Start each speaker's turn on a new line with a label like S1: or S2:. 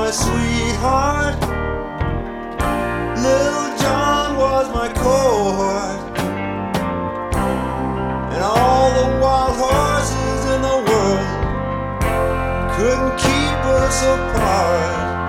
S1: my sweetheart. Little John was my cohort, and all the wild horses in the world couldn't keep us apart.